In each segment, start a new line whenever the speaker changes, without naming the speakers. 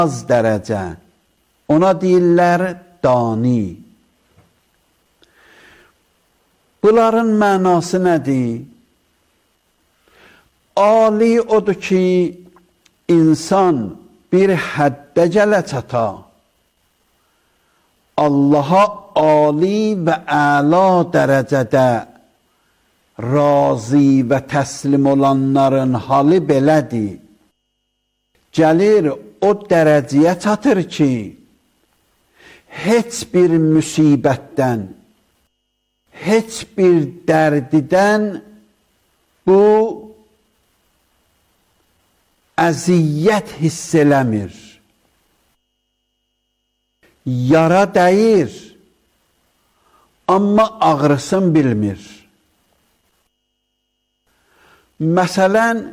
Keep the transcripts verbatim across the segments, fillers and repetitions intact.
az dərəcə. Ona deyirlər dani. Bunların mənası nədir? Ali odur ki, insan bir həddə gələ çata, Allaha ali və əla dərəcədə razı və təslim olanların halı belədir. Gəlir o dərəcəyə çatır ki, heç bir müsibətdən, heç bir dərdidən bu əziyyət hiss eləmir. Yara dəyir, amma ağrısın bilmir. Məsələn,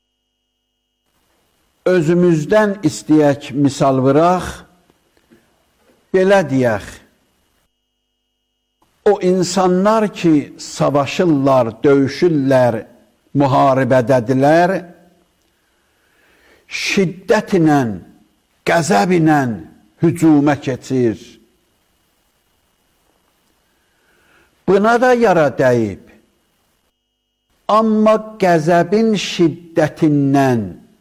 özümüzdən istəyək misal vıraq, belə deyək, o insanlar ki, savaşırlar, döyüşürlər, müharibədədirlər, şiddət ilə, qəzəb ilə hücumə keçir. Buna da yara dəyib. Amma qəzəbin şiddətindən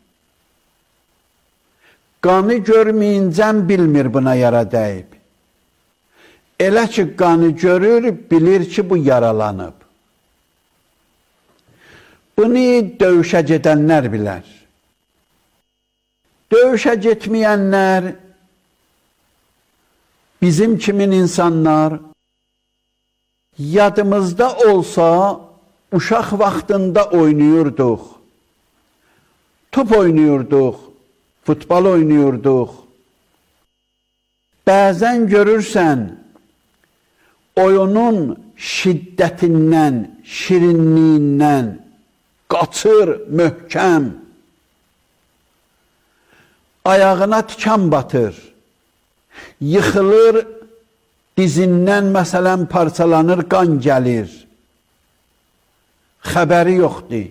qanı görməyincən bilmir buna yara dəyib. Elə ki, qanı görür, bilir ki, bu yaralanıb. Bunu döyüşə gedənlər bilər. Döyüşə getməyənlər, bizim kimin insanlar, yadımızda olsa, uşaq vaxtında oynayırdıq, top oynayırdıq, futbol oynayırdıq. Bəzən görürsən, oyunun şiddətindən, şirinliyindən qaçır möhkəm, ayağına tikan batır, yıxılır, dizindən məsələn parçalanır, qan gəlir. Xəbəri yoxdur.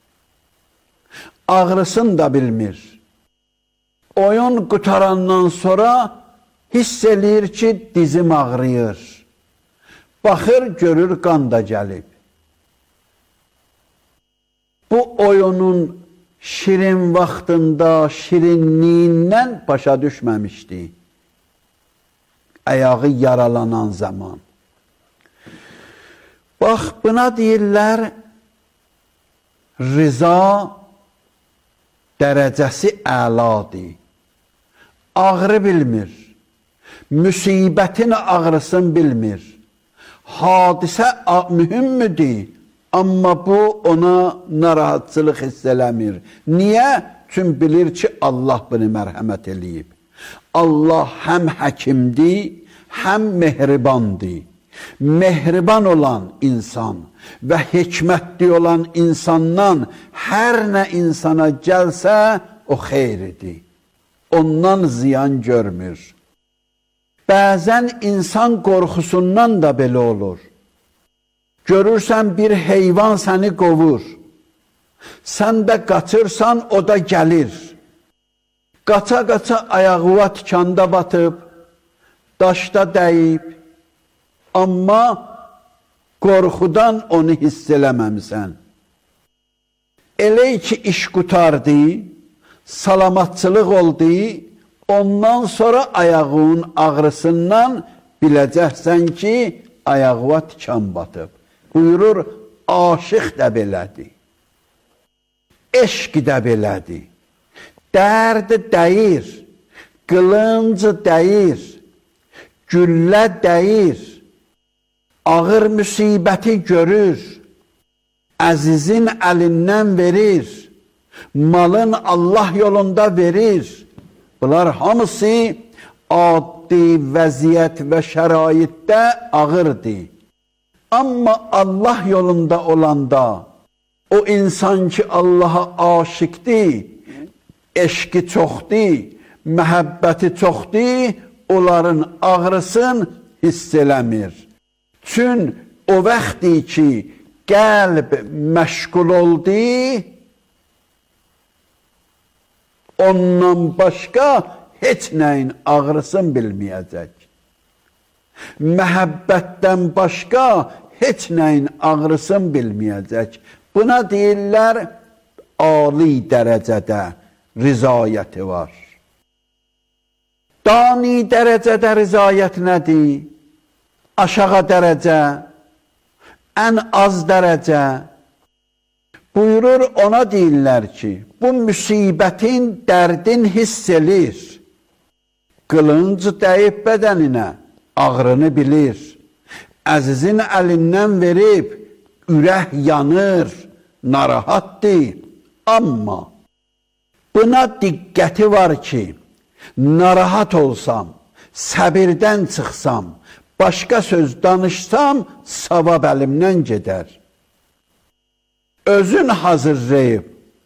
Ağrısını da bilmir. Oyun qutarandan sonra hiss eləyir ki, dizim ağrıyır. Baxır, görür, qan da gəlib. Bu oyunun şirin vaxtında, şirinliyindən başa düşməmişdi. Ayağı yaralanan zaman. Bax, buna deyirlər, rıza dərəcəsi əladır. Ağrı bilmir. Müsibətin ağrısını bilmir. Hadisə mühümdür, amma bu ona narahatçılıq hiss eləmir. Niyə? Çünki bilir ki, Allah bunu mərhəmət eləyib. Allah həm həkimdir, həm mehribandır. Mehriban olan insan və hikmətli olan insandan hər nə insana gəlsə, o xeyridir. Ondan ziyan görmür. Bəzən insan qorxusundan da belə olur. Görürsən, bir heyvan səni qovur. Sən də qaçırsan, o da gəlir. Qaça-qaça ayağına tikanda batıb, daşda dəyib, amma qorxudan onu hiss eləməmisən. Elə ki, iş qutardı, salamatçılıq oldu, ondan sonra ayağının ağrısından biləcəksən ki, ayağına tikan batıb. Buyurur, aşıq da belədir, eşq də belədir. Dərdi dəyir, qılıncı dəyir, güllə dəyir, ağır müsibəti görür, əzizin əlindən verir, malın Allah yolunda verir. Bunlar hamısı addi vəziyyət və şəraitdə ağırdır. Amma Allah yolunda olanda, o insan ki Allaha aşıqdır, eşqi çoxdur, məhəbbəti çoxdur, onların ağrısını hiss eləmir. Çün o vaxtdır ki, qəlb məşğul oldu, ondan başqa heç nəyin ağrısını bilməyəcək. Məhəbbətdən başqa heç nəyin ağrısını bilməyəcək. Buna deyirlər, ali dərəcədə rizayəti var. Dani dərəcədə rizayət nədir? Aşağı dərəcə, ən az dərəcə. Buyurur, ona deyirlər ki, bu müsibətin, dərdin hiss elir. Qılınc dəyib bədəninə, ağrını bilir. Əzizin əlindən verib, ürək yanır, narahatdır. Amma buna diqqəti var ki, narahat olsam, səbirdən çıxsam, başqa söz danışsam, savab əlimdən gedər. Özün hazırlayıb,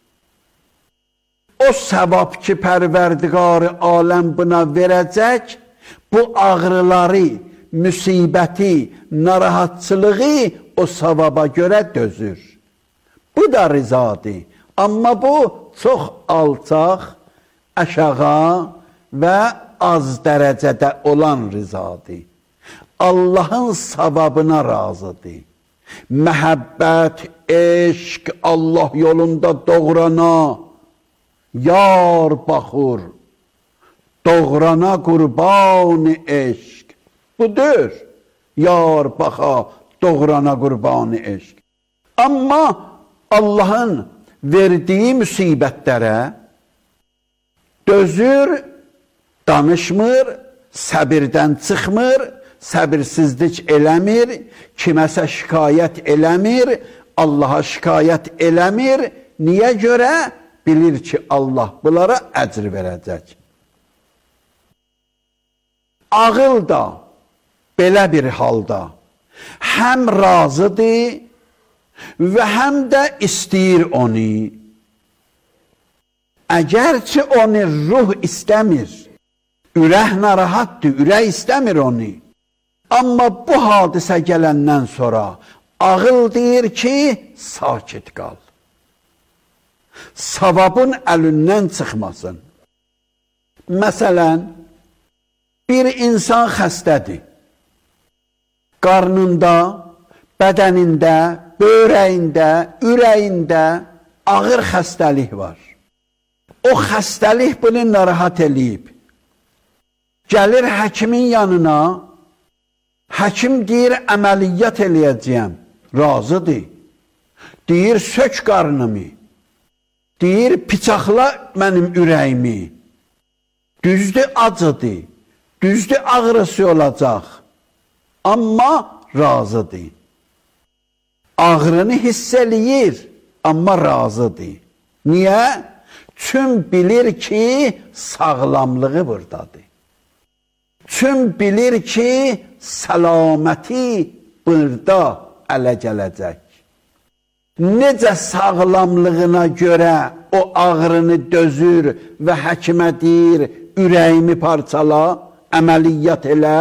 o savab ki, Pərverdigar-ı aləm buna verəcək, bu ağrıları, müsibəti, narahatçılığı o savaba görə dözür. Bu da rizadır. Amma bu çox alçaq, aşağı və az dərəcədə olan rizadır. Allahın savabına razıdır. Məhəbbət, eşq, Allah yolunda doğrana, yar baxur, doğrana qurban eşq. Budur, yar baxa, doğrana qurban eşq. Amma Allahın verdiyi müsibətlərə dözür, danışmır, səbirdən çıxmır, səbirsizlik eləmir, kiməsə şikayət eləmir, Allaha şikayət eləmir. Niyə görə? Bilir ki, Allah bunlara əcr verəcək. Ağıl da belə bir halda həm razıdır və həm də istəyir onu. Əgərçi onu ruh istəmir, ürək narahatdır, ürək istəmir onu. Amma bu hadisə gələndən sonra ağıl deyir ki, sakit qal. Savabın əlindən çıxmasın. Məsələn, bir insan xəstədir. Qarnında, bədənində, börəyində, ürəyində ağır xəstəlik var. O xəstəlik bunu narahat eləyib. Gəlir həkimin yanına, həkim deyir, əməliyyat eləyəcəyəm. Razıdır. Deyir, sök qarnımı. Deyir, bıçaqla mənim ürəyimi. Düzdür, acıdır. Düzdür, ağrısı olacaq. Amma razıdır. Ağrını hiss eləyir, amma razıdır. Niyə? Çün bilir ki, sağlamlığı buradadır. Çün bilir ki, səlaməti burada ələ gələcək. Necə sağlamlığına görə o ağrını dözür və həkimə deyir, ürəyimi parçala, əməliyyat elə.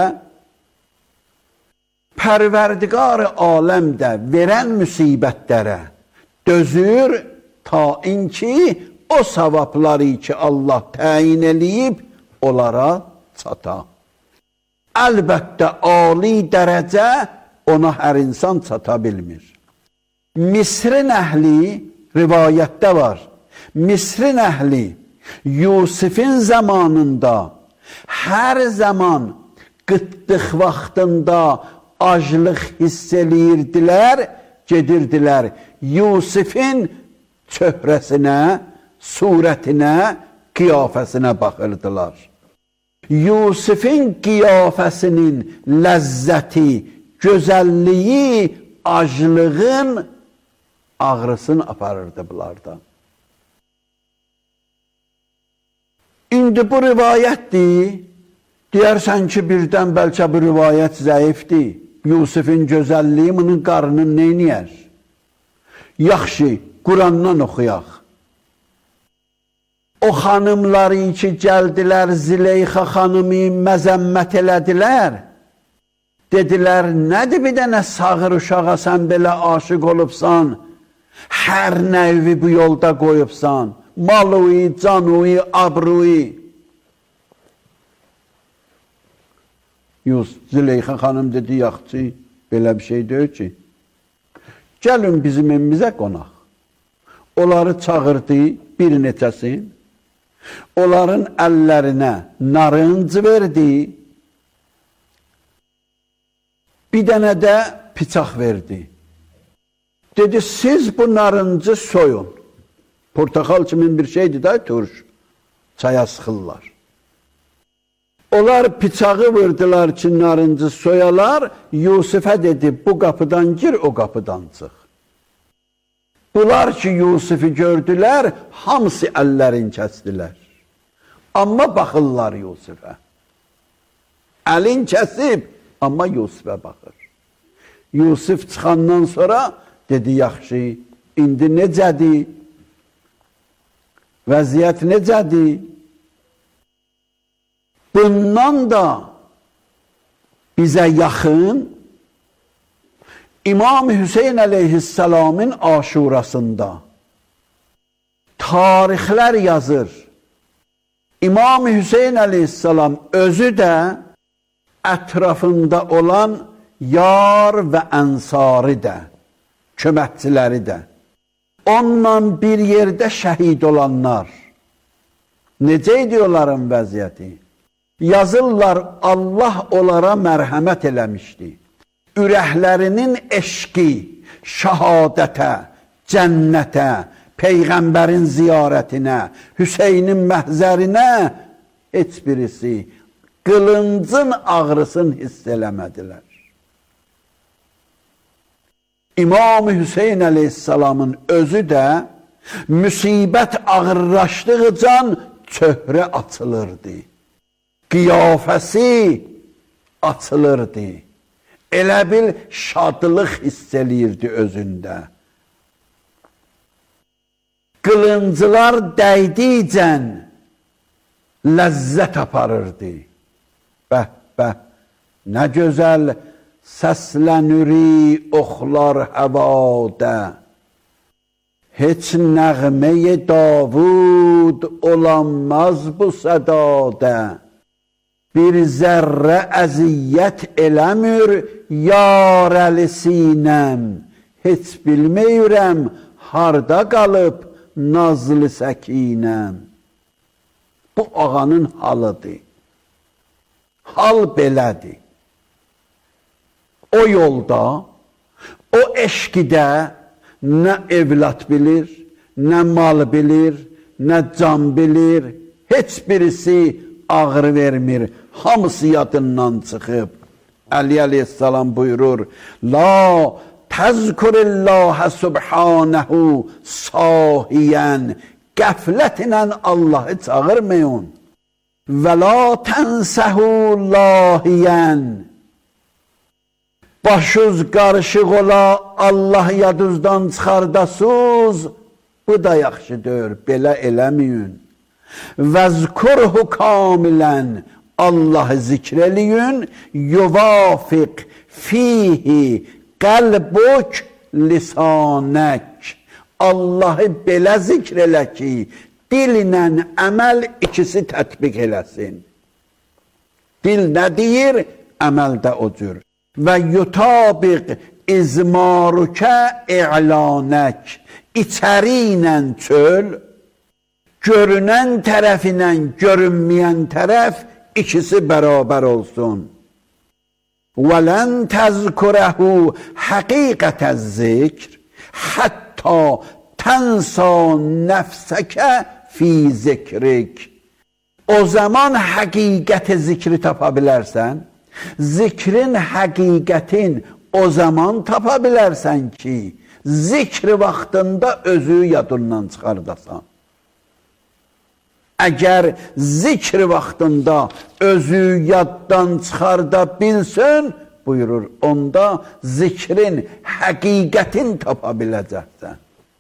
Pərverdigar-ı aləm də verən müsibətlərə dözür, ta inki o savabları ki, Allah təyin eləyib, onlara çata. Əlbəttə, ali dərəcə ona hər insan çata bilmir. Misrin əhli, rivayətdə var, Misrin əhli Yusifin zamanında hər zaman qıtlıq vaxtında aclıq hiss eləyirdilər, gedirdilər Yusifin çöhrəsinə, surətinə, qiyafəsinə baxırdılar. Yusifin qiyafəsinin ləzzəti, gözəlliyi, aclığın ağrısını aparırdı bunlardan. İndi bu rivayətdir. Deyərsən ki, birdən bəlkə bu rivayət zəifdir. Yusifin gözəlliyi bunun qarnını neyniyər? Yaxşı, Qurandan oxuyaq. O xanımları ki, gəldilər Zileyxa xanımı məzəmmət elədilər. Dedilər, nədir bir dənə sağır uşağa sən belə aşıq olubsan, hər nəvi bu yolda qoyubsan, malı, canı, abruyu. Yus, Züleyxa xanım dedi, yaxçı, belə bir şey deyil ki. Gəlin bizim evimizə qonaq. Onları çağırdı, bir neçəsin. Onların əllərinə narıncı verdi. Bir dənə də bıçaq verdi. Dedi, siz bu narıncı soyun. Portakal kimin bir şeydi da turş. Çaya sıxırlar. Onlar bıçağı vurdular ki, narıncı soyalar. Yusuf'a dedi, bu qapıdan gir, o qapıdan çıx. Bunlar ki, Yusuf'u gördülər, hamısı əllərini kəsdilər. Amma baxırlar Yusuf'a. Əlin kəsib, amma Yusuf'a baxır. Yusuf çıxandan sonra dedi, yaxşı, indi necədir? Vəziyyət necədir? Bundan da bizə yaxın İmam Hüseyin əleyhisselamın aşurasında tarixlər yazır. İmam Hüseyin əleyhisselam özü də ətrafında olan yar və ənsarı da, köməkçiləri də, onunla bir yerdə şəhid olanlar, necə idi onların vəziyyəti? Yazırlar, Allah onlara mərhəmət eləmişdi. Ürəklərinin eşqi, şəhadətə, cənnətə, Peyğəmbərin ziyarətinə, Hüseynin məhzərinə heç birisi qılıncın ağrısını hiss eləmədilər. İmam Hüseyin əleyhisselamın özü də müsibət ağırlaşdıqca çöhrə açılırdı. Qiyafəsi açılırdı. Elə bil şadlıq hiss eləyirdi özündə. Qılıncılar dəydikcən ləzzət aparırdı. Bəh, bəh, nə gözəl səslənüri oxlar həvada. Heç nəğməyi Davud olanmaz bu sədada. Bir zərrə əziyyət eləmür yar əli sinəm. Heç bilməyirəm harda qalıb nazlı səkinəm. Bu ağanın halıdır. Hal belədir. O yolda, o eşqidə nə evlat bilir, nə mal bilir, nə can bilir, heç birisi ağrı vermir, hamısı yadından çıxıb. Əli əleyhissalam buyurur, La təzkurillahə subhanəhu sahiyən, qəflətlə Allahı çağırmayın. Və la tənsəhu lahiyən, başınız qarışıq ola Allah yadınızdan çıxardasız, bu da yaxşıdır, belə eləməyin. Vəzkurhu kamilən, Allahı zikr eləyin, yuvafiq fihi qəlbuk lisanək. Allahı belə zikr elə ki, dillə əməl ikisi tətbiq eləsin. Dil nə deyir, əməl də o cür. Və yutabiq izmarukə i'lanək. İçəri ilə çöl, görünən tərəfinə görünməyən tərəf ikisi bərabər olsun. وَلَنْ تَذْكُرَهُ حَقِيقَةَ الذِّكْرِ حَتَّى تَنْسَى نَفْسَكَ فِي ذِكْرِكَ. O zaman həqiqəti zikri tapa bilərsən, zikrin həqiqətin o zaman tapa bilərsən ki, zikri vaxtında özü yadından çıxardasan. Əgər zikr vaxtında özü yaddan çıxarda bilsin, buyurur, onda zikrin həqiqətin tapa biləcəksən.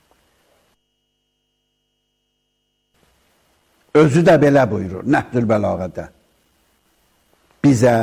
Özü də belə buyurur, Nəhcül Bəlağədə. Bizə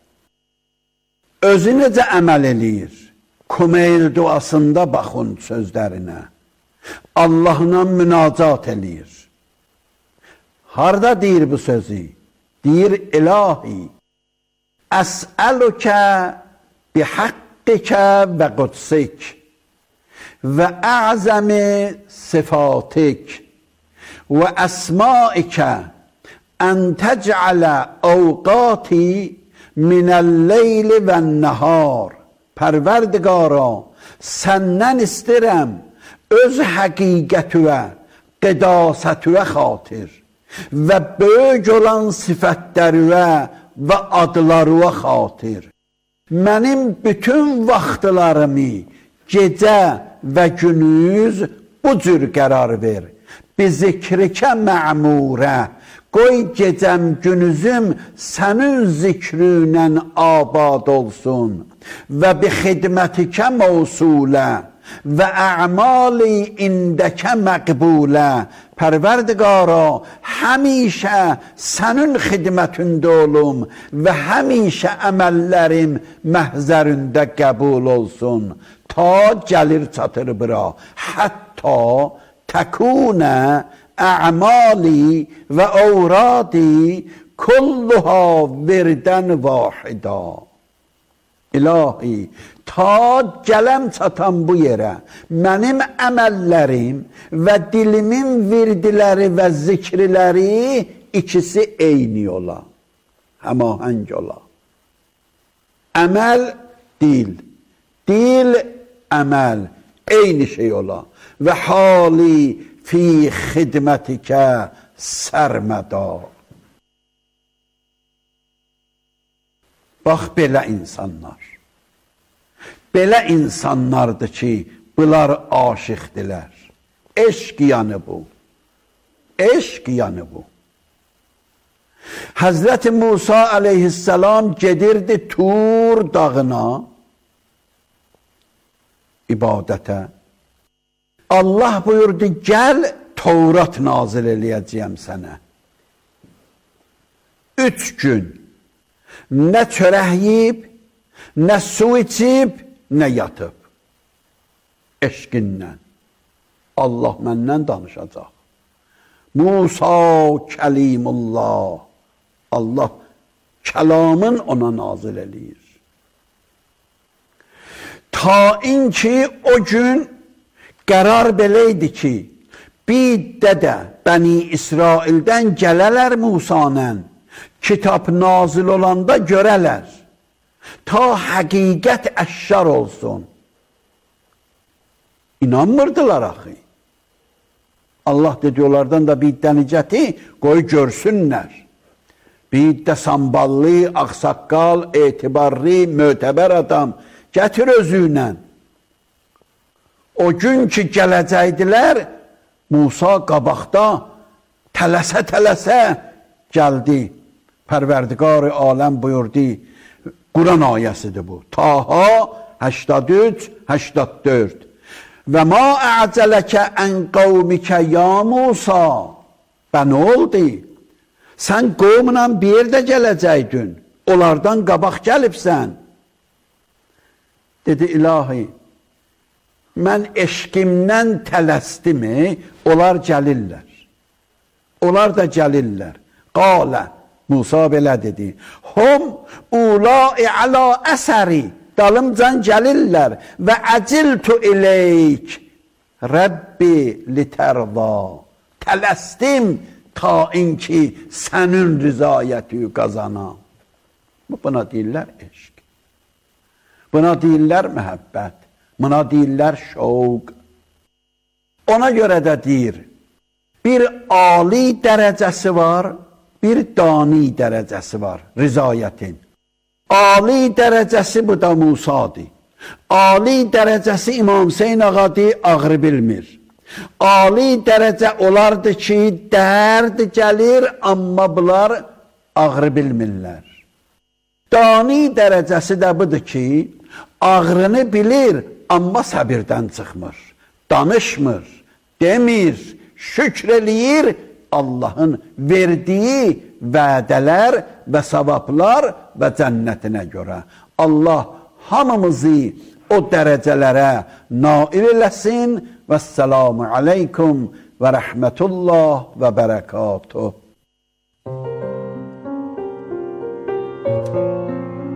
özü necə əməl eləyir? Kumeyl duasında baxın sözlərinə. Allahla münacat eləyir. Harda deyir bu sözü? Deyir, ilahi, Əs'əlukə bihaqqikə və qudsik və əzəmi sifatik və əsmaikə ən təc'alə əvqati minəl-leyli və-nəhar. Pərverdigara, səndən istəyirəm öz həqiqətüvə, qədasətüvə xatir və böyük olan sifətlərüvə və adlarıvə xatir. Mənim bütün vaxtlarımı gecə və günüz bu cür qərar ver. Bi zikrikə mə'murə, qoy gecəm günüzüm sənin zikrünlə abad olsun və bi xidmətikə mövsulə və ə'mali indəkə məqbulə. Pərverdigara, həmişə sənin xidmətində olum və həmişə əməllərim məhzərində qəbul olsun. Ta gəlir çatır bura, hətta təkunə ə'mali və əvradi kulluha virdən vahida. İlahi, ta gələm çatan bu yerə, mənim əməllərim və dilimin virdiləri və zikriləri ikisi eyni ola, həmahəng ola. Əməl, dil, dil, əməl, eyni şey ola və hali fi xidmətikə sərməda. Bax, belə insanlar. Belə insanlardır ki, bunlar aşıqdilər. Eşq yanı bu. Eşq yanı bu. Həzrəti Musa aleyhisselam gedirdi Tur dağına ibadətə. Allah buyurdu, gəl Tevrat nazil eləyəcəyəm sənə. Üç gün nə çörək yiyib, nə su içib, nə yatıb. Eşqindən. Allah məndən danışacaq. Musa kəlimullah. Allah kəlamın ona nazil eləyir. Ta inki o gün qərar beləydi ki, bir dədə Bəni İsraildən gələlər Musanın, kitab nazil olanda görələr, ta həqiqət əşşar olsun. İnanmırdılar axı. Allah dedi, onlardan da bir dənicəti qoy görsünlər. Bir də samballı, ağsaqqal, etibarlı, mötəbər adam gətir özüylə. O gün ki gələcəkdilər, Musa qabaqda tələsə-tələsə gəldi. Pərverdigar-ı aləm buyurdu, Quran ayəsidir bu. Taha həştad üç həştad dörd. Və ma ə'cələkə ən qavmikə ya Musa. Bə nə oldu? Sən qovmla bir yerdə gələcəkdin. Onlardan qabaq gəlibsən. Dedi, ilahi, mən eşqimdən tələstimi, onlar gəlirlər. Onlar da gəlirlər. Qalə, Musa belə dedi, hum ulai ala əsəri, dalımcan gəlirlər və əciltu ileyk, Rəbbi litərva, tələstim ta inki sənin rızayəti qazanam. Buna deyirlər eşq. Buna deyirlər məhəbbət. Buna deyirlər şovq. Ona görə də deyir, bir ali dərəcəsi var, bir dani dərəcəsi var, rızayətin. Ali dərəcəsi bu da Musadır. Ali dərəcəsi İmam Hüseyin ağadır, ağrı bilmir. Ali dərəcə olardı ki, dərd gəlir, amma bunlar ağrı bilmirlər. Dani dərəcəsi də budur ki, ağrını bilir, amma səbirdən çıxmır. Danışmır, demir, şükr eləyir, Allahın verdiyi vədələr və savablar və cənnətinə görə. Allah hamımızı o dərəcələrə nail eləsin. Vəssalamu aleykum və rəhmətullah və bərəkatuh.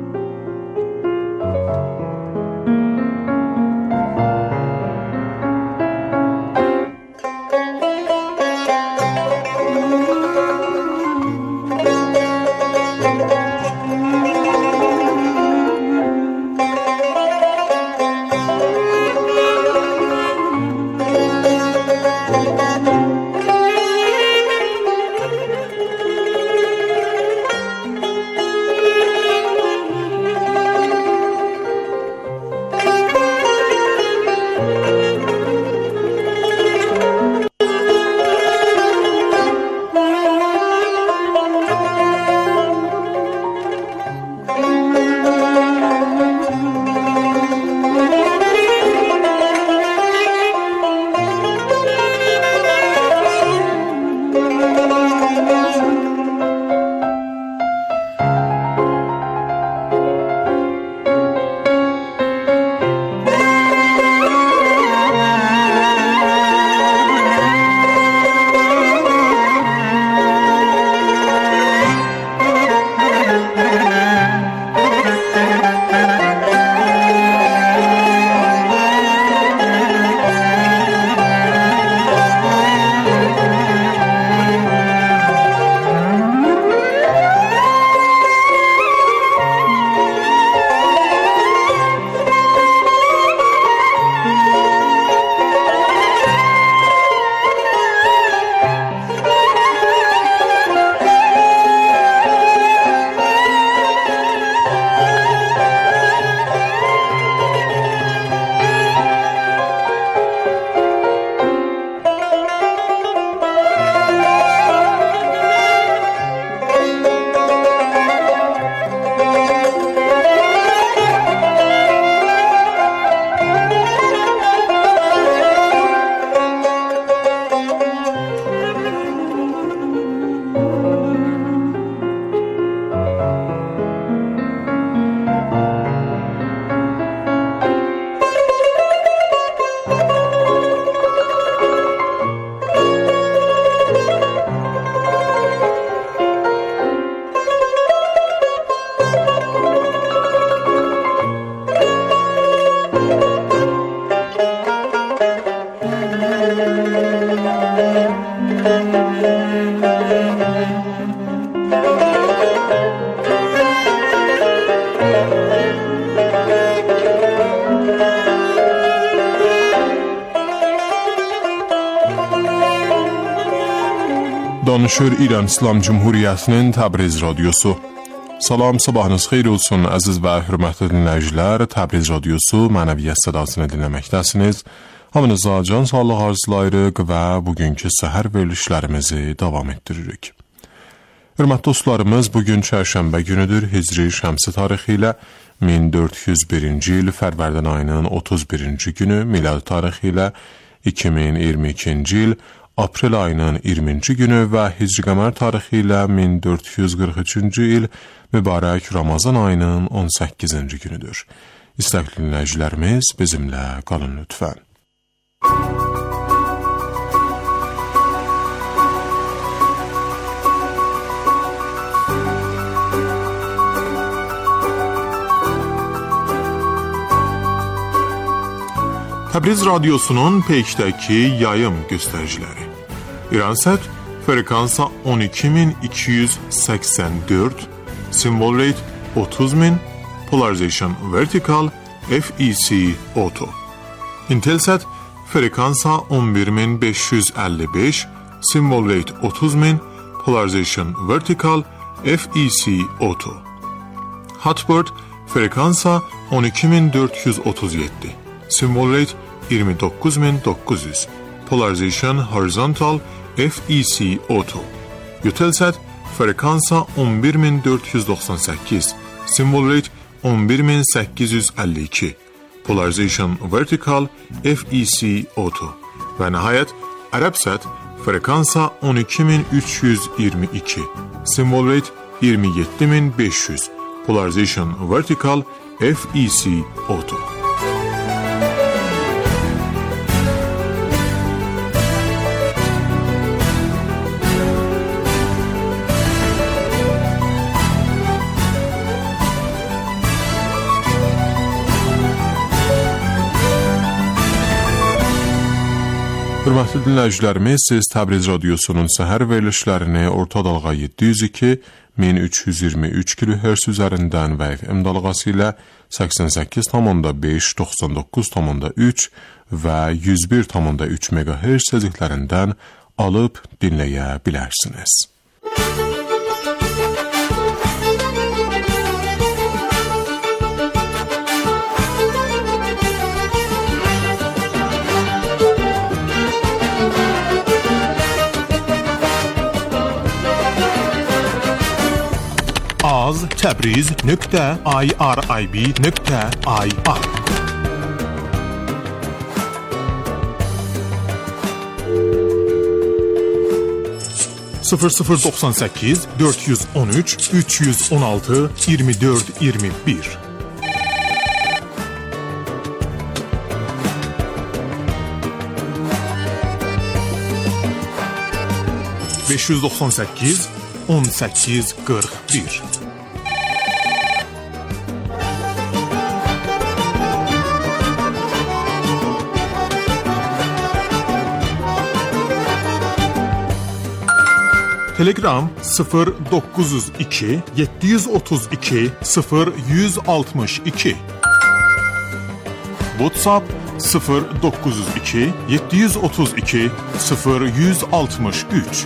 Danışır İran İslam Cumhuriyyətinin Təbriz Radiosu. Salam, sabahınız xeyir olsun əziz və hörmətli dinləyicilər. Təbriz Radiosu mənəviyyət sədasını dinləməkdəsiniz. Hamınıza can sağlıq arzulayırıq və bugünkü səhər verilişlərimizi davam etdiririk. Hörmətli dostlarımız, bugün çərşənbə günüdür. Hicri şəmsi tarixi ilə min dörd yüz birinci il Fərvərdən ayının otuz birinci günü, miladi tarixi ilə iki min iyirmi ikinci il aprel ayının iyirminci günü və Hicri qəmər tarixi ilə min dörd yüz qırx üçüncü il mübarək Ramazan ayının on səkkizinci günüdür. İstəkli dinləyicilərimiz bizimlə qalın lütfən. Təbriz Radiosunun peykdəki yayım göstəriciləri. İransat frekansa on iki min iki yüz səksən dörd, symbol rate otuz min, polarization vertical, F E C auto. Intelsat frekansa on bir min beş yüz əlli beş, symbol rate otuz min, polarization vertical, F E C auto. Hotbird frekansa on iki min dörd yüz otuz yeddi, symbol rate iyirmi doqquz min doqquz yüz, polarization horizontal, F E C auto. Eutelsat frekansa on bir min dörd yüz doxsan səkkiz, symbol rate on bir min səkkiz yüz əlli iki, polarization vertical, F E C auto. Və nəhayət Arabsat frekansa on iki min üç yüz iyirmi iki, symbol rate iyirmi yeddi min beş yüz, polarization vertical, F E C auto. Hörmətli dinləyicilərimiz, siz Təbriz Radiosunun səhər verilişlərini orta dalğa yeddi yüz iki, min üç yüz iyirmi üç kilohertz üzərindən və F M dalğası ilə səksən səkkiz tam beş, doxsan doqquz tam üç və yüz bir tam üç megahertz tezliklərindən alıb dinləyə bilərsiniz. az təbriz nöqtə irib nöqtə ir sıfır sıfır doxsan səkkiz dörd yüz on üç üç yüz on altı iyirmi dörd iyirmi bir beş yüz doxsan səkkiz on səkkiz qırx bir Telegram sıfır doqquz yüz iki yeddi yüz otuz iki sıfır yüz altmış iki WhatsApp sıfır doqquz yüz iki yeddi yüz otuz iki sıfır yüz altmış üç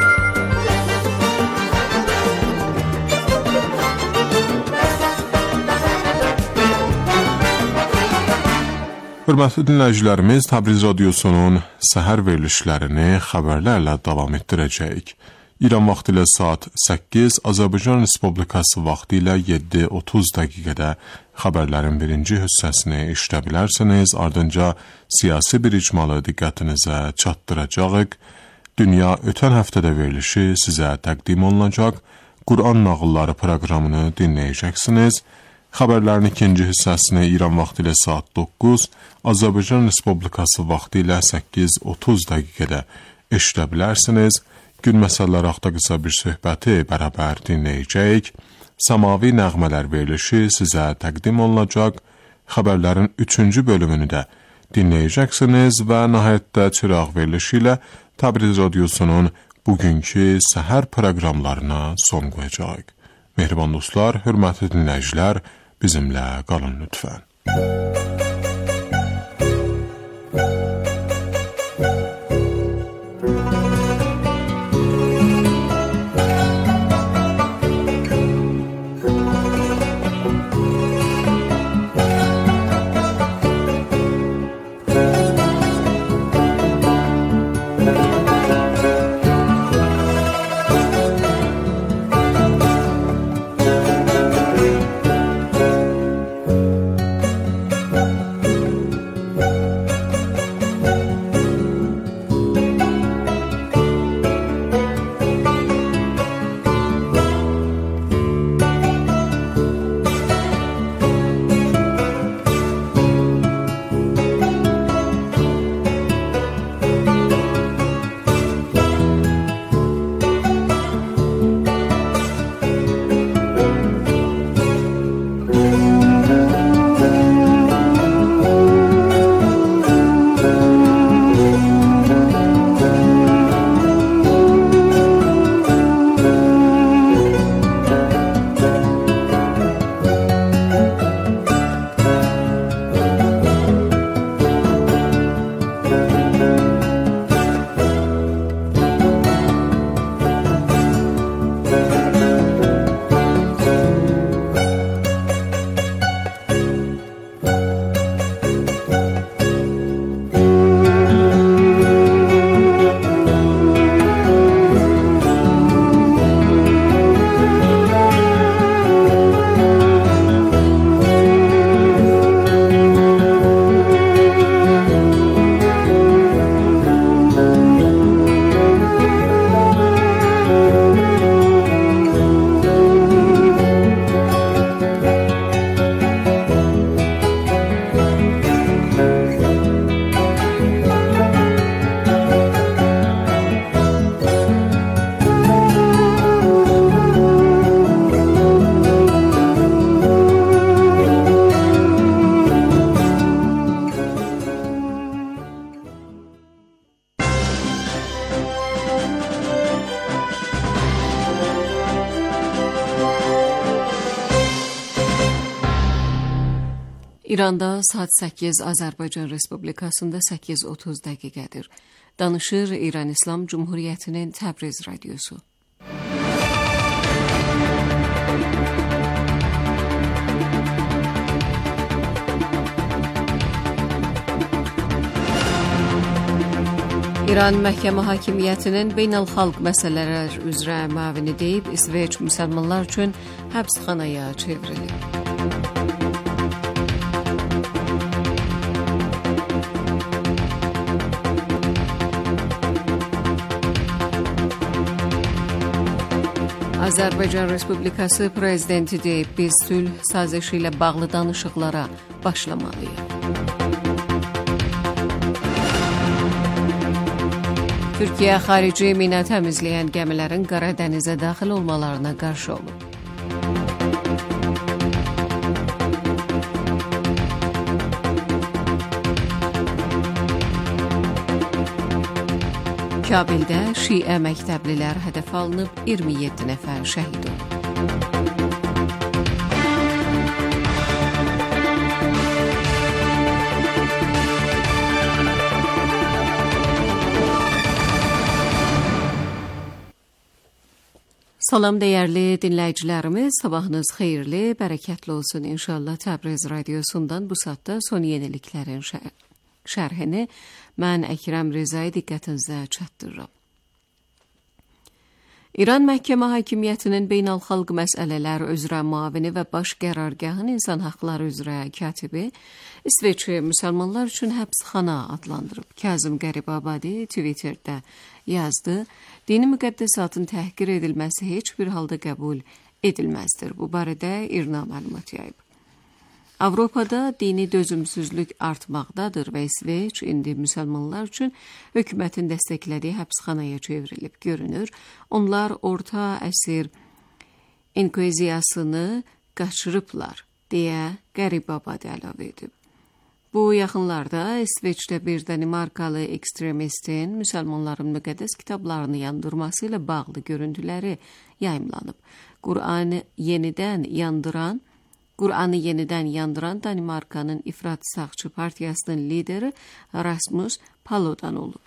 Hörmətli dinləyicilərimiz, Təbriz Radiosunun səhər verilişlərini xəbərlərlə davam etdirəcəyik. İran vaxtı ilə saat səkkiz, Azərbaycan Respublikası vaxtı ilə yeddi otuz dəqiqədə xəbərlərin birinci hissəsini eşidə bilərsiniz. Ardınca siyasi bir icmalı diqqətinizə çatdıracağıq. Dünya ötən həftədə verilişi sizə təqdim olunacaq. Quran nağılları proqramını dinləyəcəksiniz. Xəbərlərin ikinci hissəsini İran vaxtı ilə saat doqquz, Azərbaycan Respublikası vaxtı ilə səkkiz otuz dəqiqədə eşidə bilərsiniz. Gün məsələləri haqda qısa bir söhbəti bərabər dinləyəcəyik. Səmavi nəğmələr verilişi sizə təqdim olunacaq. Xəbərlərin üçüncü bölümünü də dinləyəcəksiniz və nəhayətdə çıraq verilişi ilə Təbriz Radiosunun bugünkü səhər proqramlarına son qoyacaq. Mehriban dostlar, hörmətli dinləyicilər, bizimlə qalın lütfən.
İranda saat səkkiz, Azərbaycan Respublikasında səkkiz otuz dəqiqədir. Danışır İran İslam Cumhuriyyətinin Təbriz radiosu. İran Məhkəmə Hakimiyyətinin beynəlxalq məsələlər üzrə müavini deyib, İsveç müsəlmanlar üçün həbsxanaya çevrilib. Azərbaycan Respublikası Prezidenti deyib, biz sülh sazişi ilə bağlı danışıqlara başlamalıyıq. Türkiyə xarici mina təmizləyən gəmilərin Qara dənizə daxil olmalarına qarşı olub. Kabildə Şiə məktəblilər hədəf alınıb, iyirmi yeddi nəfər şəhid olub. Salam dəyərli dinləyicilərimiz, sabahınız xeyirli, bərəkətli olsun inşallah. Təbriz radiosundan bu saatda son yeniliklərin şər şərhini mən Əkrəm Rezai diqqətinizə çatdırıram. İran Məhkəmə Hakimiyyətinin beynəlxalq məsələlər üzrə müavini və baş qərargahın insan haqları üzrə katibi İsveçli müsəlmanlar üçün həbsxana adlandırıb. Kazım Qəribabadi Twitterdə yazdı, dini müqəddəsatın təhqir edilməsi heç bir halda qəbul edilməzdir. Bu barədə İRNA məlumat yayıb. Avropada dini dözümsüzlük artmaqdadır və İsveç indi müsəlmanlar üçün hökumətin dəstəklədiyi həbsxanaya çevrilib. Görünür, onlar orta əsr inkviziyasını qaçırıblar, deyə Qəribabadi əlavə edib. Bu yaxınlarda İsveçdə bir Danimarkalı ekstremistin müsəlmanların müqəddəs kitablarını yandırması ilə bağlı görüntüləri yayımlanıb. Qur'anı yenidən yandıran Qur'anı yenidən yandıran Danimarkanın İfrat Sağçı Partiyasının lideri Rasmus Paludan olub.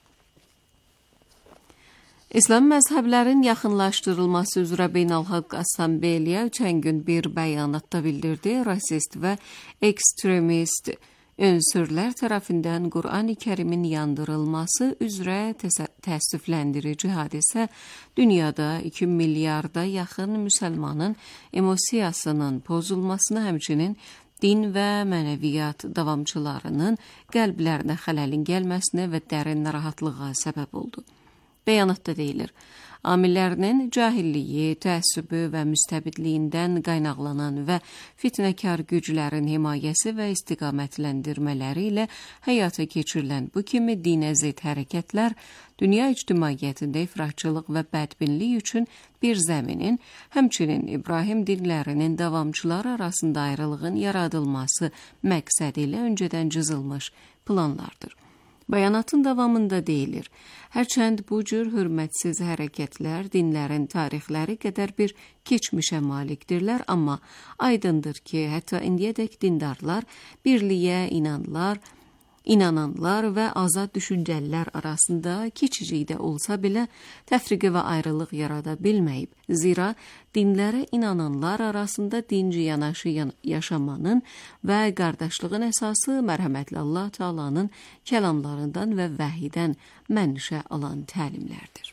İslam məzhəblərin yaxınlaşdırılması üzrə Beynəlxalq Assambleya ötən gün bir bəyanatda bildirdi, rasist və ekstremist ünsürlər tərəfindən Qur'an-ı Kərimin yandırılması üzrə təəssüfləndirici hadisə dünyada iki milyarda yaxın müsəlmanın emosiyasının pozulmasına, həmçinin din və mənəviyyat davamçılarının qəlblərinə xələlin gəlməsinə və dərin narahatlığa səbəb oldu. Bəyanatda deyilir, amillərinin cahilliyi, təəssübü və müstəbidliyindən qaynaqlanan və fitnəkar güclərin himayəsi və istiqamətləndirmələri ilə həyata keçirilən bu kimi dinə zid hərəkətlər dünya ictimaiyyətində ifratçılıq və bədbinlik üçün bir zəminin, həmçinin İbrahim dinlərinin davamçıları arasında ayrılığın yaradılması məqsədi ilə öncədən cızılmış planlardır. Bəyanatın davamında deyilir, hərçənd bu cür hörmətsiz hərəkətlər dinlərin tarixləri qədər bir keçmişə malikdirlər, amma aydındır ki, hətta indiyədək dindarlar, birliyə inanlar, inananlar və azad düşüncəlilər arasında keçicidə olsa belə təfriqə və ayrılıq yarada bilməyib. Zira dinlərə inananlar arasında dinci yanaşı yaşamanın və qardaşlığın əsası mərhəmətli Allah Taala'nın kəlamlarından və vəhiydən mənşə alan təlimlərdir.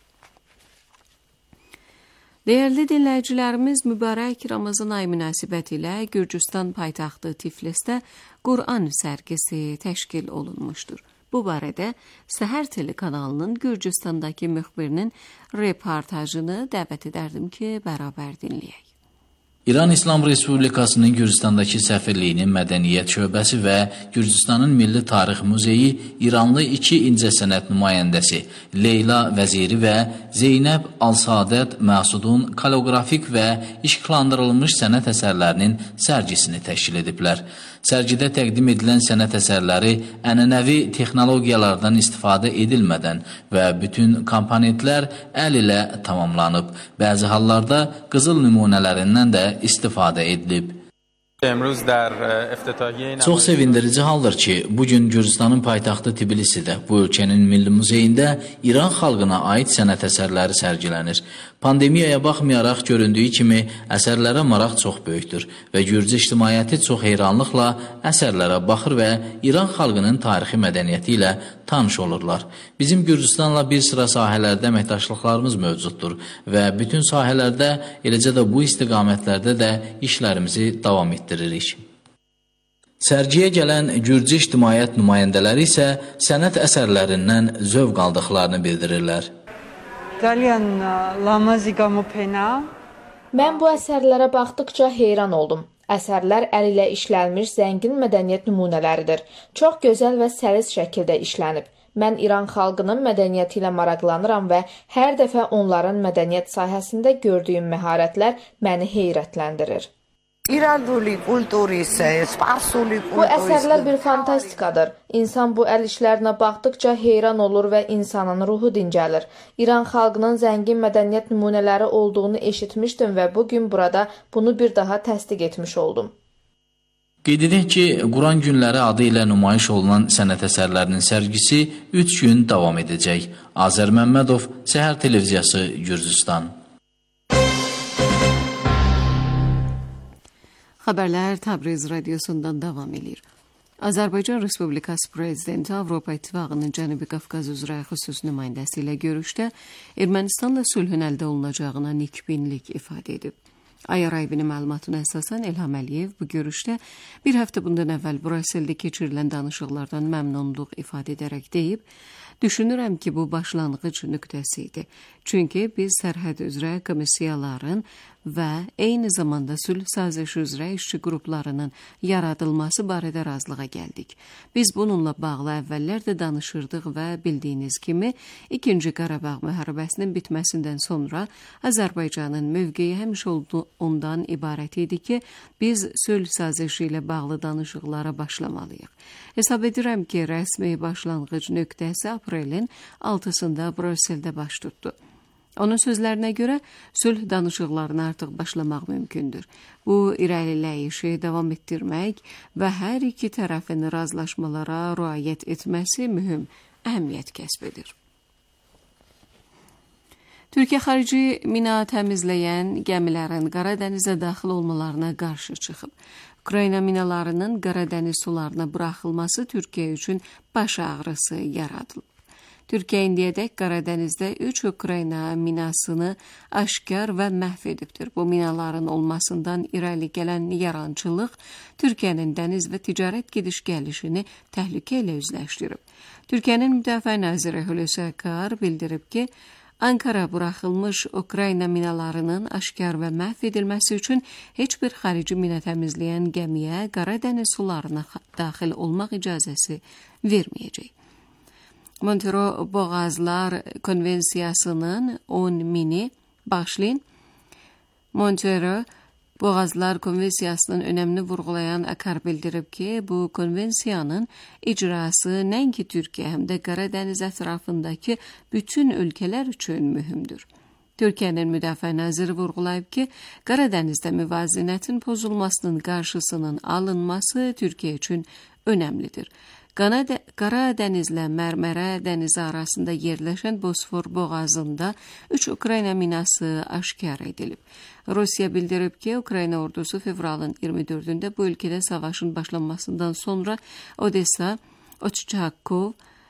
Dəyərli dinləyicilərimiz, mübarək Ramazan ayı münasibətilə Gürcüstan paytaxtı Tiflisdə Qur'an sərgisi təşkil olunmuşdur. Bu barədə Səhər telekanalının Gürcüstandakı müxbirinin reportajını dəvət edərdim ki, bərabər dinləyək.
İran İslam Respublikasının Gürcüstandakı səfirliyinin mədəniyyət şöbəsi və Gürcüstanın Milli Tarix Muzeyi İranlı iki incəsənət nümayəndəsi Leyla Vəziri və Zeynəb Al-Sadət Məsudun kaliqrafik və işıqlandırılmış sənət əsərlərinin sərgisini təşkil ediblər. Sərgidə təqdim edilən sənət əsərləri ənənəvi texnologiyalardan istifadə edilmədən və bütün komponentlər əl ilə tamamlanıb. Bəzi hallarda qızıl nümunələrindən də istifadə edilib. Çox sevindirici haldır ki, bugün Gürcüstanın paytaxtı Tbilisidə, bu ölkənin milli muzeyində İran xalqına aid sənət əsərləri sərgilənir. Pandemiyaya baxmayaraq göründüyü kimi əsərlərə maraq çox böyükdür və Gürcü ictimaiyyəti çox heyranlıqla əsərlərə baxır və İran xalqının tarixi mədəniyyəti ilə tanış olurlar. Bizim Gürcüstanla bir sıra sahələrdə əməkdaşlıqlarımız mövcuddur və bütün sahələrdə, eləcə də bu istiqamətlərdə də işlərimizi davam etdiririk. Sərgiyə gələn Gürcü ictimaiyyət nümayəndələri isə sənət əsərlərindən zövq aldıqlarını bildirirlər.
Mən bu əsərlərə baxdıqca heyran oldum. Əsərlər əl ilə işlənmiş zəngin mədəniyyət nümunələridir. Çox gözəl və səlis şəkildə işlənib. Mən İran xalqının mədəniyyəti ilə maraqlanıram və hər dəfə onların mədəniyyət sahəsində gördüyüm məharətlər məni heyrətləndirir. Bu əsərlər bir fantastikadır. İnsan bu əl işlərinə baxdıqca heyran olur və insanın ruhu dincəlir. İran xalqının zəngin mədəniyyət nümunələri olduğunu eşitmişdim və bugün burada bunu bir daha təsdiq etmiş oldum.
Qeyd edək ki, Quran günləri adı ilə nümayiş olunan sənət əsərlərinin sərgisi üç gün davam edəcək. Azər Məmmədov, Səhər Televiziyası, Gürcüstan.
Xəbərlər Təbriz radiosundan davam edir. Azərbaycan Respublikası Prezidenti Avropa İttifaqının Cənubi Qafqaz üzrə xüsusi nümayəndəsi ilə görüşdə Ermənistanla sülhün əldə olunacağına nikbinlik ifadə edib. Ayar ayvinin məlumatına əsasən İlham Əliyev bu görüşdə bir həftə bundan əvvəl Brüsseldə keçirilən danışıqlardan məmnunluq ifadə edərək deyib, düşünürəm ki, bu başlanğıc nöqtəsi idi. Çünki biz sərhəd üzrə komissiyaların və eyni zamanda sülh sazişi üzrə işçi qruplarının yaradılması barədə razılığa gəldik. Biz bununla bağlı əvvəllər də danışırdıq və bildiyiniz kimi ikinci Qarabağ müharibəsinin bitməsindən sonra Azərbaycanın mövqeyi həmişə ondan ibarət idi ki, biz sülh sazişi ilə bağlı danışıqlara başlamalıyıq. Hesab edirəm ki, rəsmi başlanğıc nöqtəsi aprelin altısında Brüsseldə baş tutdu. Onun sözlərinə görə sülh danışıqlarına artıq başlamaq mümkündür. Bu irəliləyişi davam etdirmək və hər iki tərəfin razılaşmalara riayət etməsi mühüm əhəmiyyət kəsb edir. Türkiyə xarici mina təmizləyən gəmilərin Qara dənizə daxil olmalarına qarşı çıxıb. Ukrayna minalarının Qara dəniz sularına buraxılması Türkiyə üçün baş ağrısı yaradılıb. Türkiyə indiyədək Qara dənizdə üç Ukrayna minasını aşkar və məhv edibdir. Bu minaların olmasından irəli gələn yarançılıq Türkiyənin dəniz və ticarət gediş-gəlişini təhlükə ilə üzləşdirib. Türkiyənin Müdafiə naziri Hulusi Akar bildirib ki, Ankara buraxılmış Ukrayna minalarının aşkar və məhv edilməsi üçün heç bir xarici mina təmizləyən gəmiyə Qara dəniz sularına daxil olmaq icazəsi verməyəcək. Montero Boğazlar Konvensiyasının on mini başlayın. Montero Boğazlar Konvensiyasının önəmini vurğulayan Akar bildirib ki, bu konvensiyanın icrası nəinki Türkiyə, həm də Qara dəniz ətrafındakı bütün ölkələr üçün mühümdür. Türkiyənin Müdafiə naziri vurğulayıb ki, Qara dənizdə müvazinətin pozulmasının qarşısının alınması Türkiyə üçün önəmlidir. Qara dənizlə Mərmərə dənizi arasında yerləşən Bosfor boğazında üç Ukrayna minası aşkar edilib. Rusiya bildirib ki, Ukrayna ordusu fevralın iyirmi dördündə bu ölkədə savaşın başlanmasından sonra Odessa, Ochakov,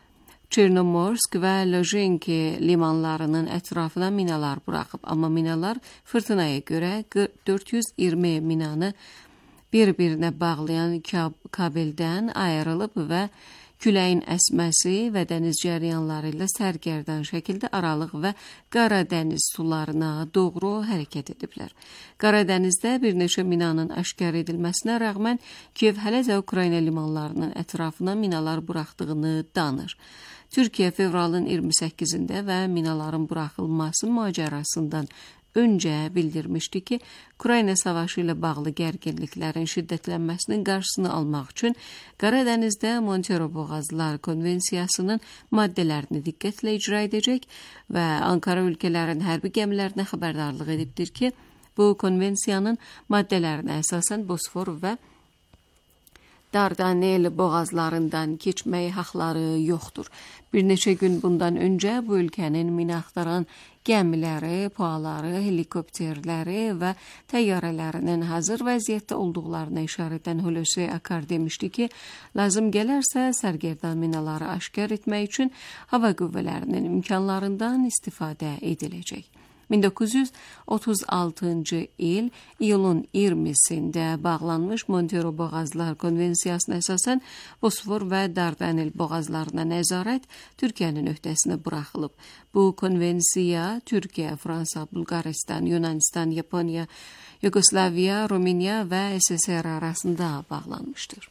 Çernomorsk və Lojenki limanlarının ətrafına minalar buraxıb. Amma minalar fırtınaya görə dörd yüz iyirmi minanı bir-birinə bağlayan kabeldən ayrılıb və küləyin əsməsi və dəniz cəryanları ilə sərgərdan şəkildə Aralıq və Qara dəniz sularına doğru hərəkət ediblər. Qara dənizdə bir neçə minanın aşkar edilməsinə rəğmən Kiyev hələ də Ukrayna limanlarının ətrafına minalar buraxdığını danır. Türkiyə fevralın iyirmi səkkizində və minaların buraxılması macərasından öncə bildirmişdi ki, Ukrayna savaşı ilə bağlı gərginliklərin şiddətlənməsinin qarşısını almaq üçün Qara dənizdə Montero Boğazlar Konvensiyasının maddələrini diqqətlə icra edəcək və Ankara ölkələrin hərbi gəmilərinə xəbərdarlıq edibdir ki, Bu konvensiyanın maddələrinə əsasən Bosfor və Dardanel boğazlarından keçmək haqları yoxdur. Bir neçə gün bundan öncə bu ölkənin mina axtaran gəmiləri, puaları, helikopterləri və təyyarələrinin hazır vəziyyətdə olduqlarına işarədən Hulusi Akar demişdi ki, lazım gələrsə sərgerdan minaları aşkar etmək üçün hava qüvvələrinin imkanlarından istifadə ediləcək. min doqquz yüz otuz altıncı il iyulun iyirmisində bağlanmış Montero Boğazlar Konvensiyasına əsasən Bosfor və Dardanel boğazlarına nəzarət Türkiyənin öhdəsinə buraxılıb. Bu konvensiya Türkiyə, Fransa, Bulqaristan, Yunanistan, Yaponiya, Yugoslaviya, Rumıniya və S S R arasında bağlanmışdır.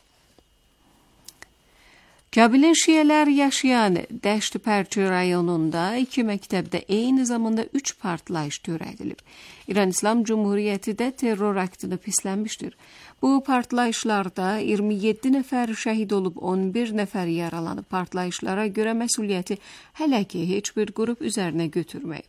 Kabilin Şiələr yaşayan Dəştipərçi rayonunda iki məktəbdə eyni zamanda üç partlayış törədilib. İran İslam Cumhuriyyəti də terror aktını pislənmişdir. Bu partlayışlarda iyirmi yeddi nəfər şəhid olub, on bir nəfər yaralanıb. Partlayışlara görə məsuliyyəti hələ ki heç bir qrup üzərinə götürməyib.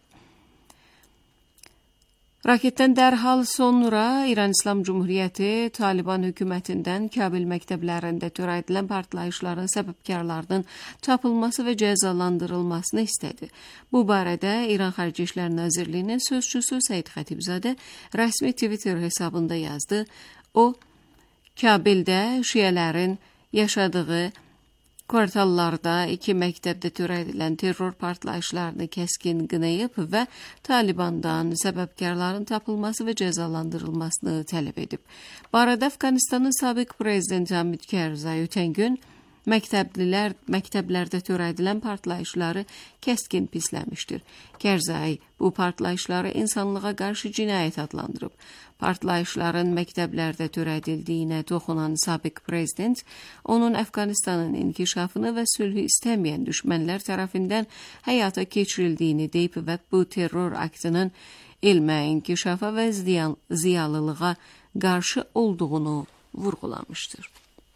Raketdən dərhal sonra İran İslam Cumhuriyyəti Taliban hökumətindən Kabil məktəblərində törədilən partlayışların səbəbkarlarının tapılması və cəzalandırılmasını istədi. Bu barədə İran Xarici İşlər Nazirliyinin sözçüsü Səid Xətibzadə rəsmi Twitter hesabında yazdı. O, Kabildə şiələrin yaşadığı kvartallarda iki məktəbdə törədilən terror partlayışlarını kəskin qınayıb və Talibandan səbəbkarların tapılması və cəzalandırılmasını tələb edib. Bu arada Afqanistanın sabiq prezidenti Hamid Karzai ötən gün məktəblilər məktəblərdə törədilən partlayışları kəskin pisləmişdir. Karzai bu partlayışları insanlığa qarşı cinayət adlandırıb. Partlayışların məktəblərdə törədildiyinə toxunan sabiq prezident, onun Əfqanistanın inkişafını və sülhü istəməyən düşmənlər tərəfindən həyata keçirildiyini deyib və bu terror aktının elmə, inkişafa və ziyalılığa qarşı olduğunu vurğulamışdır.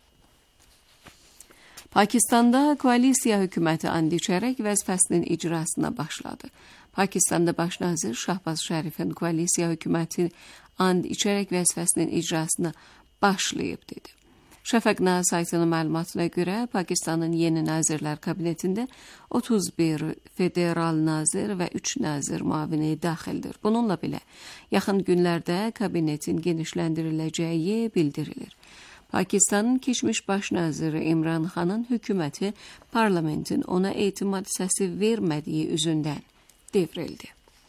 Pakistanda koalisiya hökuməti and içərək vəzifəsinin icrasına başladı. Pakistanda baş nazir Şahbaz Şərifin koalisiya hökuməti and içərək vəzifəsinin icrasına başlayıb dedi. Şəfəqna saytının məlumatına görə Pakistanın yeni nazirlər kabinetində otuz bir federal nazir və üç nazir müavini daxildir. Bununla belə yaxın günlərdə kabinetin genişləndiriləcəyi bildirilir. Pakistanın keçmiş baş naziri İmran Xanın hökuməti parlamentin ona etimad səsi vermədiyi üzündən devrildi.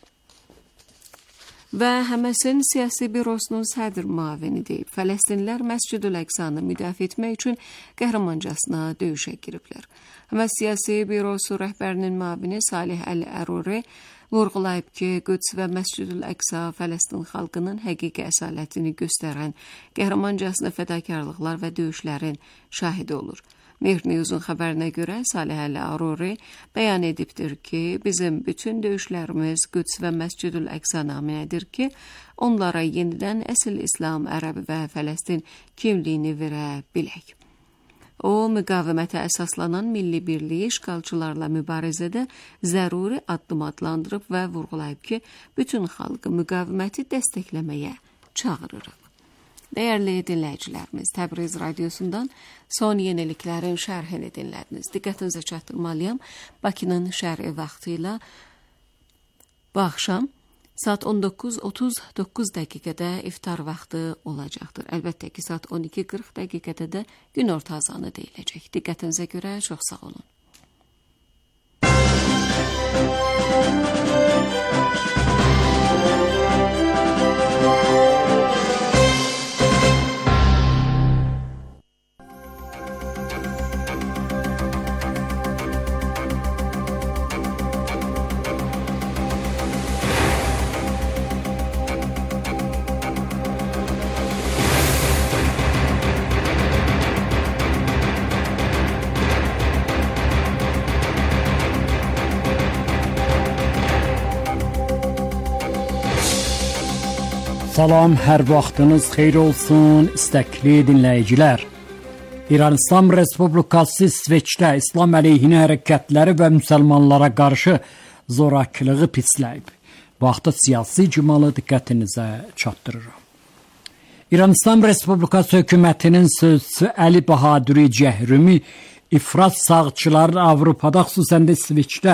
Və Həməsin siyasi bürosunun sədr müavini deyib, Fələstinlər Məscid-ül Əqsanı müdafiə etmək üçün qəhrəmancasına döyüşə giriblər. Həməs siyasi bürosu rəhbərinin müavini Salih Əl-Əruri vurğulayıb ki, Qüds və Məscid-ül Əqsa Fələstin xalqının həqiqi əsalətini göstərən qəhrəmancasına fədakarlıqlar və döyüşlərin şahidi olur. Mehr News'un xəbərinə görə Salih Əl-Əruri bəyan edibdir ki, bizim bütün döyüşlərimiz Qüds və Məscid-ül Əqsa naminədir ki, onlara yenidən əsl İslam, Ərəb və Fələstin kimliyini verə bilək. O, müqavimətə əsaslanan milli birliyi işğalçılarla mübarizədə zəruri addım adlandırıb və vurğulayıb ki, bütün xalqı müqaviməti dəstəkləməyə çağırırıq. Dəyərli dinləyicilərimiz, Təbriz radiosundan son yeniliklərin şərhini dinlədiniz. Diqqətinizə çatdırmalıyam. Bakının şərhi vaxtı ilə bu axşam saat on doqquz otuz doqquz dəqiqədə iftar vaxtı olacaqdır. Əlbəttə ki, saat on iki qırx dəqiqədə də günorta azanı deyiləcək. Diqqətinizə görə çox sağ olun.
Salam, hər vaxtınız xeyir olsun, istəkli dinləyicilər. İran İslam Respublikası İsveçdə İslam əleyhinə hərəkətləri və müsəlmanlara qarşı zorakılığı pisləyib. vaxtı siyasi icmalı diqqətinizə çatdırıram. İran İslam Respublikası hökumətinin sözçüsü Əli Bahaduri Cəhrumi ifrat sağçıların Avropada, xüsusən də İsveçdə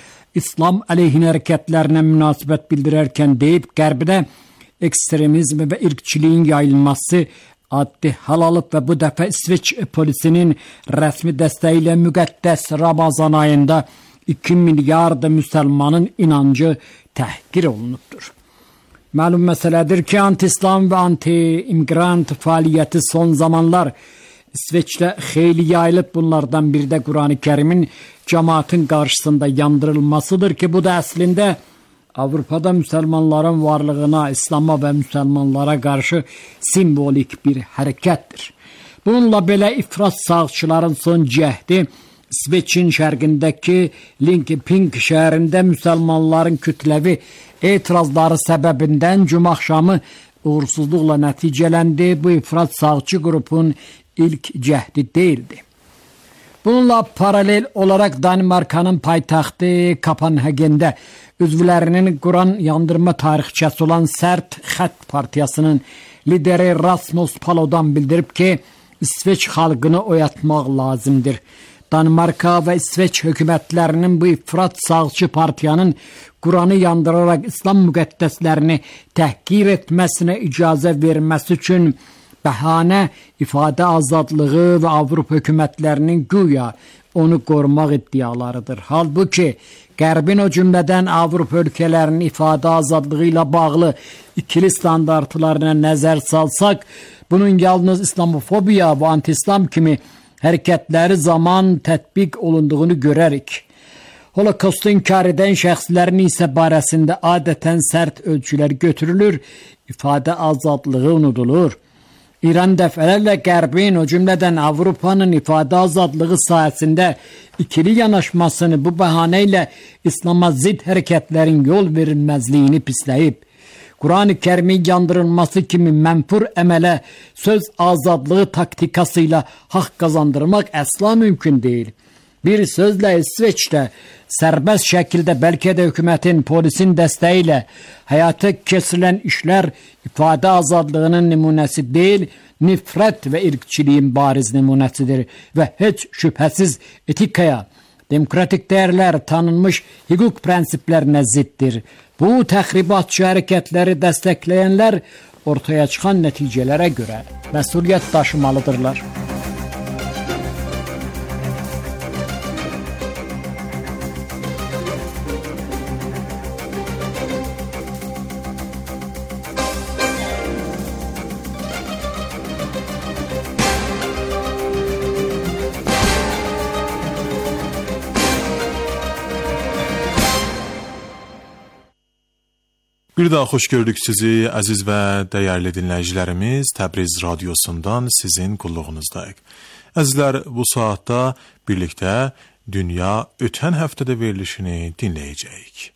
İslam əleyhinə hərəkətlərinə münasibət bildirərkən deyib, Qərbidə ekstremizm və irqçiliyin yayılması addi hal alıb və bu dəfə İsveç polisinin rəsmi dəstəyi ilə müqəddəs Ramazan ayında iki milyard müsəlmanın inancı təhqir olunubdur. Məlum məsələdir ki, anti-İslam və anti-immigrant fəaliyyəti son zamanlar İsveçdə xeyli yayılıb. Bunlardan biri də Quran-ı Kərimin cəmaatın qarşısında yandırılmasıdır ki, bu da əslində Avropada müsəlmanların varlığına, İslama və müsəlmanlara qarşı simvolik bir hərəkətdir. Bununla belə ifrat sağçıların son cəhdi İsveçin şərqindəki Linköping şəhərində müsəlmanların kütləvi etirazları səbəbindən cümə axşamı uğursuzluqla nəticələndi. Bu ifrat sağçı qrupun ilk cəhdi deyildi. Bununla paralel olarak Danimarkanın paytaxtı Kopenhagendə üzvlərinin Quran yandırma tarixçəsi olan Sərt Xət Partiyasının lideri Rasmus Paludan bildirib ki, İsveç xalqını oyatmaq lazımdır. Danimarka və İsveç hökumətlərinin bu ifrat sağçı partiyanın Quranı yandırarak İslam müqəddəslərini təhqir etməsinə icazə verməsi üçün bəhanə ifadə azadlığı və Avropa hökumətlərinin güya onu qorumaq iddialarıdır. Halbuki Qərbin o cümlədən Avropa ölkələrinin ifadə azadlığı ilə bağlı ikili standartlarına nəzər salsaq, bunun yalnız İslamofobiya və anti-İslam kimi hərəkətləri zaman tətbiq olunduğunu görərik. Holokostu inkar edən şəxslərin isə barəsində adətən sərt ölçülər götürülür, ifadə azadlığı unudulur. İran dəfələrlə Qərbin, o cümlədən Avropanın ifadə azadlığı sayəsində ikili yanaşmasını bu bəhanə ilə İslama zid hərəkətlərin yol verilməzliyini pisləyib. Quran-ı Kərimin yandırılması kimi mənfur əmələ söz azadlığı taktikası ilə haqq qazandırmaq əsla mümkün deyil. Bir sözlə İsveçdə sərbəst şəkildə bəlkə də hökumətin, polisin dəstəyi ilə həyata keçirilən işlər ifadə azadlığının nümunəsi deyil, nifrət və irqçiliyin bariz nümunəsidir və heç şübhəsiz etikaya, demokratik dəyərlər, tanınmış hüquq prinsiplərinə ziddir. Bu təxribatçı hərəkətləri dəstəkləyənlər ortaya çıxan nəticələrə görə məsuliyyət daşımalıdırlar.
Bir daha xoş gördük sizi, əziz və dəyərli dinləyicilərimiz. Təbriz radiosundan sizin qulluğunuzdayıq. Əzizlər, bu saatda birlikdə Dünya ötən həftədə verilişini dinləyəcəyik.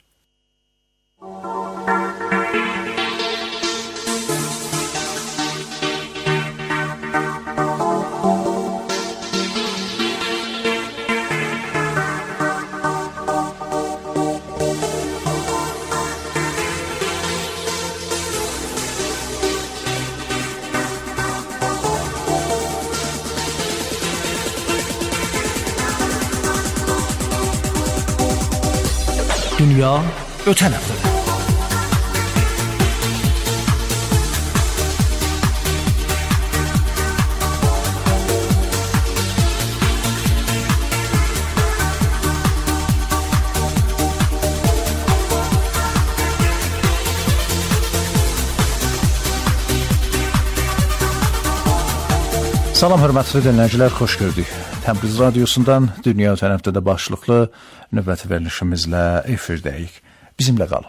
Dünya ötən həftədə. Salam hörmətli dinləyicilər, xoş gördük. Təbriz radiosundan Dünya ötən həftədə başlıqlı növbəti verilişimizlə efirdəyik. Bizimlə qalın.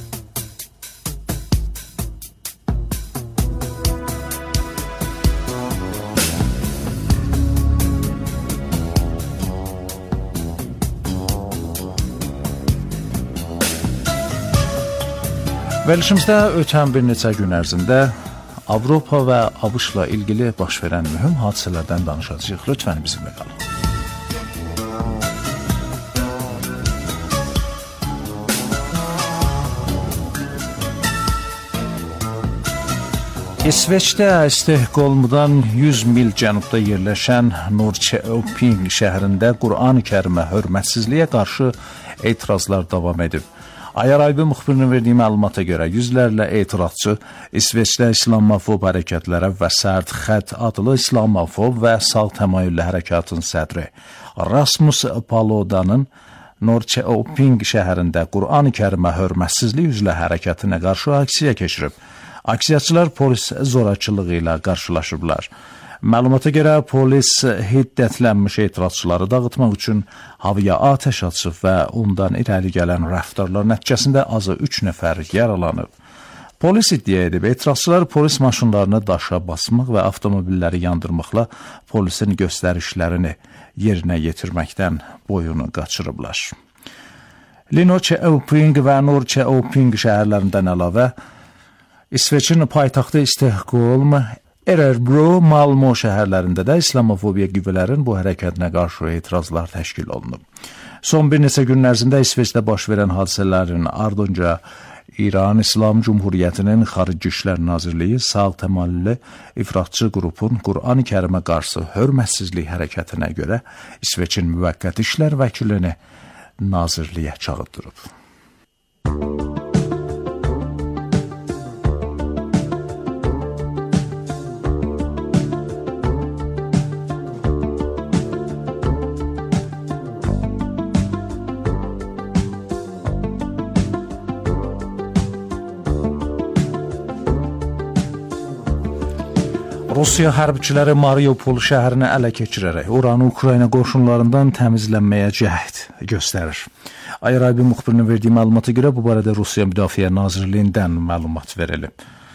Verilişimizdə ötən bir neçə gün ərzində Avropa və ABŞ-la ilgili baş verən mühüm hadisələrdən danışacağıq. Lütfən bizimlə qalın. İsveçdə Stockholmdan yüz mil cənubda yerləşən Norrköping şəhərində Qur'an-ı Kərimə hörmətsizliyə qarşı etirazlar davam edib. Ayar Aybi müxbirinin verdiyi məlumata görə yüzlərlə etirazçı İsveçdə İslamofob hərəkətlərə və Sərt Xət adlı İslamofob və sağ təmayüllü hərəkatın sədri Rasmus Paludanın Norrköping şəhərində Qur'an-ı Kərimə hörmətsizlik üzrə hərəkətinə qarşı aksiya keçirib. Aksiyaçılar polis zorakılığı ilə qarşılaşıblar. Məlumata görə polis hiddətlənmiş etirazçıları dağıtmaq üçün havaya atəş açıb və ondan irəli gələn rəftarlar nəticəsində azı üç nəfər yaralanıb. Polis iddia edib, etirazçılar polis maşınlarını daşa basmaq və avtomobilləri yandırmaqla polisin göstərişlərini yerinə yetirməkdən boyunu qaçırıblar. Linköping və Norrköping şəhərlərindən əlavə İsveçin paytaxtı Stockholm, Örebro, Malmö şəhərlərində də İslamofobiya qüvvələrinin bu hərəkətinə qarşı etirazlar təşkil olunub. Son bir neçə gün ərzində İsveçdə baş verən hadisələrin ardınca İran İslam Cumhuriyyətinin Xarici İşlər Nazirliyi sağ təmayüllü ifratçı qrupun Qur'an-ı Kərimə qarşı hörmətsizlik hərəkətinə görə İsveçin müvəqqəti işlər vəkilini nazirliyə çağırdırıb. Rusiya hərbçiləri Mariupol şəhərini ələ keçirərək oranı Ukrayna qoşunlarından təmizlənməyə cəhd göstərir. Ayar Aybi müxbirinin verdiyi məlumata görə bu barədə Rusiya Müdafiə Nazirliyindən məlumat verilib.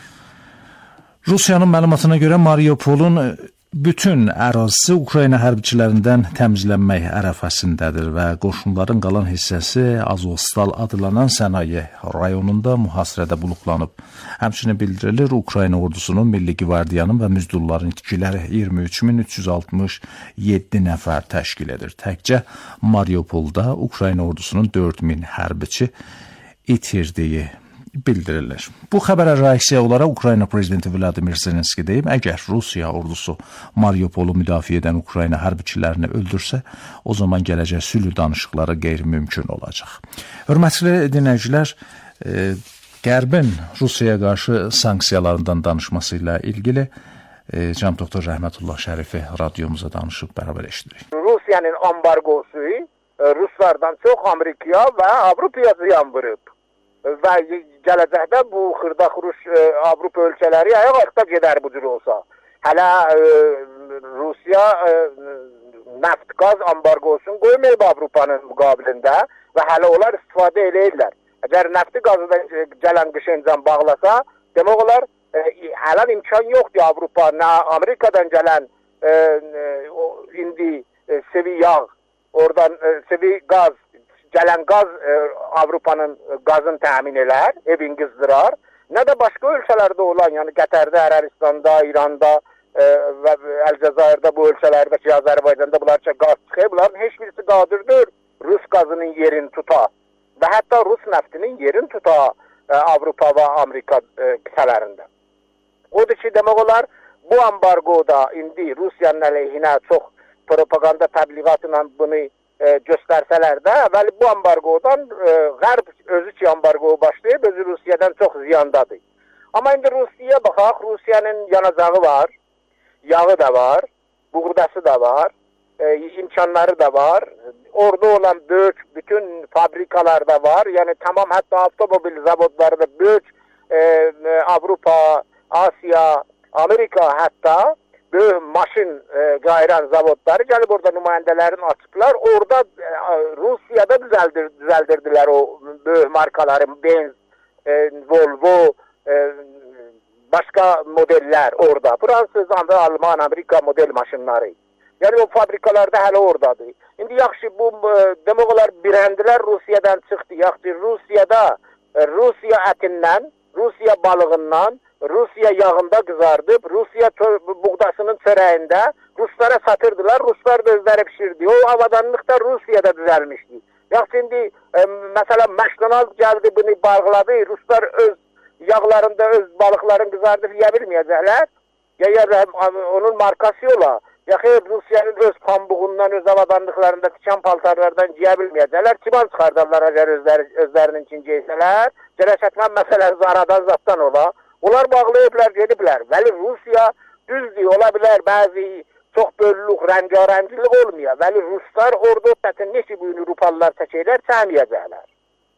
Rusiyanın məlumatına görə Mariupolun bütün ərazisi Ukrayna hərbçilərindən təmizlənmək ərəfəsindədir və qoşunların qalan hissəsi Azovstal adlanan sənaye rayonunda mühasirədə buluqlanıb. Həmçinin bildirilir, Ukrayna ordusunun Milli Gvardiyanın və müzdulların itkiləri iyirmi üç min üç yüz altmış yeddi nəfər təşkil edir. Təkcə Mariupolda Ukrayna ordusunun dörd min hərbiçi itirdiyi bildirilir. Bu xəbərə reaksiya olaraq Ukrayna prezidenti Vladimir Zelenski deyib, əgər Rusiya ordusu Mariupolu müdafiə edən Ukrayna hərbiçilərini öldürsə, o zaman gələcək sülh danışıqları qeyri-mümkün olacaq. Hörmətli dinləyicilər, e, Qərbin Rusiyaya qarşı sanksiyalarından danışması ilə ilgili e, Cənab doktor Rəhmətullah Şərifi radiomuza danışıb bərabər eşidirik.
Rusiyanın ambargosu Ruslardan çox Amerikaya və Avropaya ziyan vurub. Və gələcəkdə bu xırda-xuruş e, Avropa ölkələri ayaq ayaqda gedər bu cür olsa. Hələ e, Rusiya e, neft qaz ambargosunu qoymayıb Avropanın müqabilində və hələ onlar istifadə edirlər. Əgər nefti qazıdan gələn qışıncan bağlasa, demək olar e, hələ imkan yoxdur Avropa, nə Amerikadan gələn e, e, indi e, sevi yağ, oradan e, sevi qaz, gələn qaz e, Avropanın qazını təmin elər, evin qızdırar, nə də başqa ölkələrdə olan, yəni Qətərdə, Ərəbistanda, İranda e, və Əlcəzairdə bu ölkələrdə ki, Azərbaycanda bunlar ki, qaz çıxır, bunların heç birisi qadirdir Rus qazının yerini tuta və hətta Rus nəftinin yerini tuta e, Avropa və Amerika e, qitələrində. Odur ki, demək olar, bu ambargoda indi Rusiyanın əleyhinə çox propaganda təbliğatla bunu E, göstərsələr də, əvvəli bu ambargodan e, Qərb özü ki ambargoyu başlayıb, özü Rusiyadan çox ziyandadır. Amma indi Rusiyaya baxaq, Rusiyanın yanacağı var, yağı da var, buğdası da var, e, imkanları da var, orada olan böyük bütün fabrikalar da var, yəni tamam hətta avtomobil zavodları da böyük e, e, Avropa, Asiya, Amerika hətta böyük maşın e, qayıran zavodları gəlib orada nümayəndələrini açıblar. Orada e, Rusiyada düzəldir, düzəldirdilər o böyük markaları, Benz, e, Volvo, e, başqa modellər orada. Fransız, Alman, Amerika model maşınları. Yəni o fabrikalarda hələ oradadır. İndi yaxşı bu e, demək olar brendlər Rusiyadan çıxdı. Yaxşı Rusiyada e, Rusiya ətindən, Rusiya balığından, Rusiya yağında qızardıb, Rusiya buğdasının çörəyində Ruslara satırdılar, Ruslar da özləri pişirdi. O avadanlıqda Rusiyada düzəlmişdi. Yaxşı indi, e, məsələn, McDonald's gəldi, bunu bağladı, Ruslar öz yağlarında öz balıkların kızardırıp yiyebilmeyecekler. Ya, ya onun markası ola. Ya Rusiyanın öz pambuğundan, öz avadanlıklarında tikan paltarlardan yiyebilmeyecekler. Kiman çıkardarlar eğer özler, özlerinin için giyseler. Cereşetmen meselesi aradan zattan ola. Onlar bağlayıblar, gedibler. Vəli Rusiya düzdür, olabilir bazı çok böllük, rengarencilik olmuyor. Vəli Ruslar orada zaten neçə bu günü Rupalılar çəkirlər, çəməyəcəklər.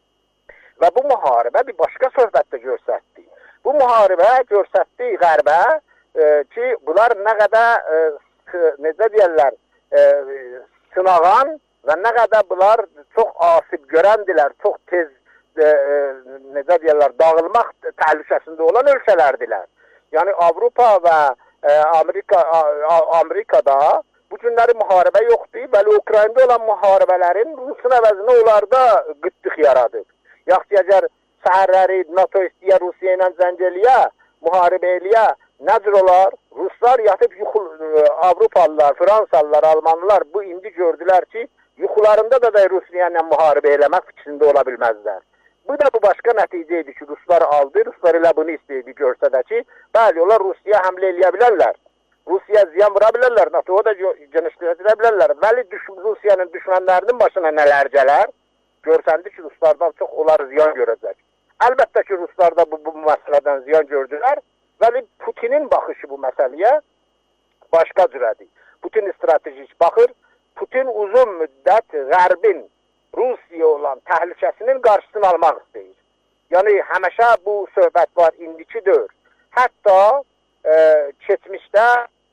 Və bu müharibə bir başqa söhbətdə göstərdi. Bu müharibə göstərdi qərbə e, ki, bunlar nə qədər e, necə deyirlər, e, sınağan və nə qədər bunlar çox asib görəndilər, çox tez e, e, necə deyirlər, dağılmaq təhlükəsində olan ölkələrdilər. Yəni Avropa və e, Amerika, a, Amerikada bu günləri müharibə yoxdur. Bəli, Ukraynada olan müharibələrin Rusun əvəzinə onlarda qıtlıq yaradıb. Yaxşı, əgər səhərləri NATO istəyər Rusiya ilə zəng eləyə, müharibə eləyə, nədir olar? Ruslar yatıb yuxul, Avropalılar, Fransalılar, Almanlılar bu indi gördülər ki, yuxularında da da Rusiya ilə müharibə eləmək fikrində ola bilməzlər. Bu da bu başqa nəticə idi ki, Ruslar aldı, Ruslar elə bunu istəyirdi görsə də ki, bəli, onlar Rusiya həmlə eləyə bilərlər. Rusiya ziyan vura bilərlər, NATO'ya da genişləyə bilərlər. Bəli, Rusiyanın düşmənlərinin başına nələr gələr? Görsəndi ki, Ruslardan çox onlar ziyan görəcək. Əlbəttə ki, Ruslar da bu, bu məsələdən ziyan gördülər. Vəli Putinin baxışı bu məsələyə başqa cürədir. Putin stratejik baxır. Putin uzun müddət Qərbin Rusiya olan təhlükəsinin qarşısını almaq istəyir. Yəni, həməşə bu söhbət var, indiki dövr. Hətta e, keçmişdə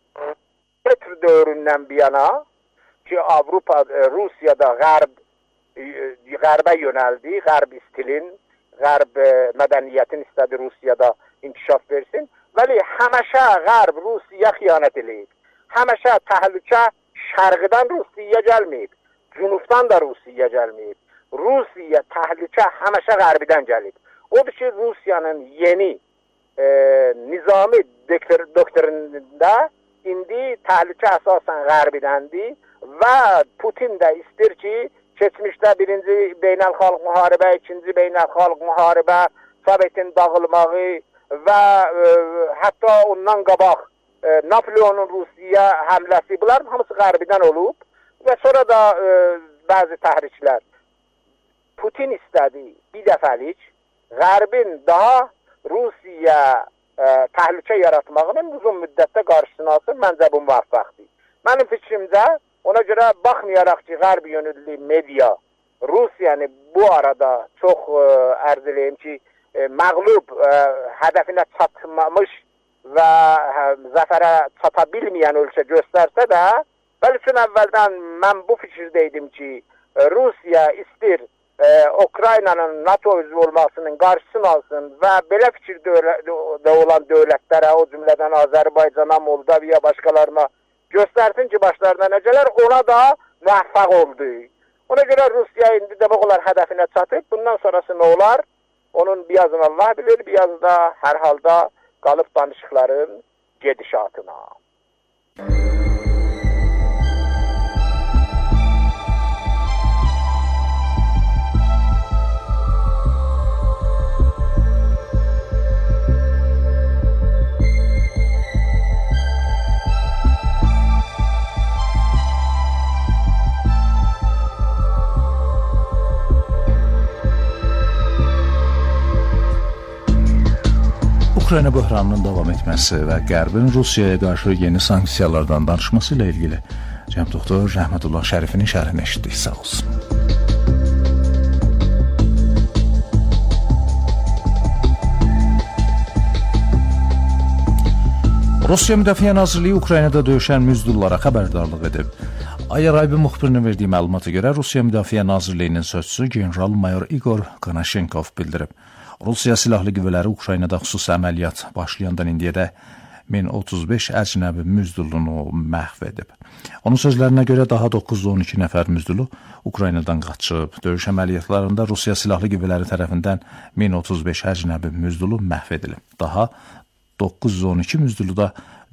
Petr dövründən bir yana ki, Avropa, e, Rusiyada Qərb Qərbə yönəldi, Qərb stilin, Qərb mədəniyyətin istədi Rusiyada inkişaf versin. Vəli həməşə Qərb Rusiya xiyanət eləyib. Həməşə təhlükə şərqdən Rusiya gəlməyib, cünubdan da Rusiya gəlməyib. Rusiya təhlükə həməşə Qərbidən gəlib. Odur ki, Rusiyanın yeni e, nizami doktrinində indi təhlükə əsasən Qərbidəndir və Putin də istir ki, keçmişdə birinci beynəlxalq müharibə, ikinci beynəlxalq müharibə, Sovetin dağılmağı və e, hətta ondan qabaq e, Napoleonun Rusiya həmləsi, bunların hamısı Qərbidən olub və sonra da e, bəzi təhriklər. Putin istədi bir dəfəlik Qərbin daha Rusiya e, təhlükə yaratmağının uzun müddətdə qarşısını alsın, məncə bu müvəffəqdir. Mənim fikrimcə, ona görə baxmayaraq ki, Qərb yönüllü media Rusiyanı bu arada çox e, ərz eləyim ki, e, məğlub, e, hədəfinə çatmamış və e, zəfərə çata bilməyən ölkə göstərsə də, bəli üçün əvvəldən mən bu fikirdeydim ki, e, Rusiya istir e, Ukraynanın NATO üzvü olmasının qarşısını alsın və belə fikirdə olan dövlətlərə, o cümlədən Azərbaycana, Moldaviya, başqalarına göstərsin ki, başlarına necələr, ona da müvəffəq oldu. Ona görə Rusiya indi demək olar hədəfinə çatıb. Bundan sonrası nə olar? Onun birazını Allah bilir, biraz da hər halda qalıb danışıqların gedişatına.
Ukrayna böhranının davam etməsi və Qərbin Rusiyaya qarşı yeni sanksiyalardan danışması ilə ilgili Cənab Doktor Rəhmətullah Şərifinin şərhini eşitdik. Sağ olsun. Rusiya Müdafiə Nazirliyi Ukraynada döyüşən müzdullara xəbərdarlıq edib. Ayaraybi müxbirinin verdiyi məlumata görə Rusiya Müdafiə Nazirliyinin sözçüsü general-mayor Igor Konashenkov bildirib. Rusiya Silahlı Qüvvələri Ukraynada xüsusi əməliyyat başlayandan indiyədə min otuz beş əcnəbi müzdulunu məhv edib. Onun sözlərinə görə daha doqquz yüz on iki nəfər müzdulu Ukraynadan qaçıb. Döyüş əməliyyatlarında Rusiya Silahlı Qüvvələri tərəfindən min otuz beş əcnəbi müzdulu məhv edilib. Daha doqquz yüz on iki müzdulu da